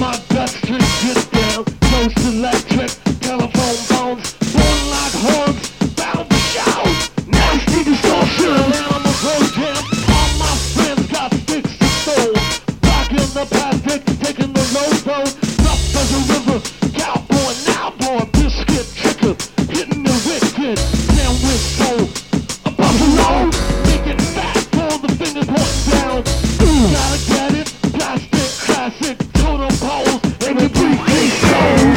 my guts to get down. Toast electric, telephone phones, born like horns, bound to shout. Nasty distortion, animal jam. All my friends got sticks to stones. Rocking the plastic, taking the low zone. Rough as a river, cowboy, now boy, biscuit tricker, hitting the wicked. Sandwich soul, a buffalo, making fat, pull the fingers pointing down. Gotta get it, plastic, classic, totem poles, and the briefcase shows.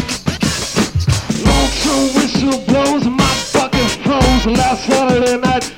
Whistle blows, my bucket froze last Saturday night.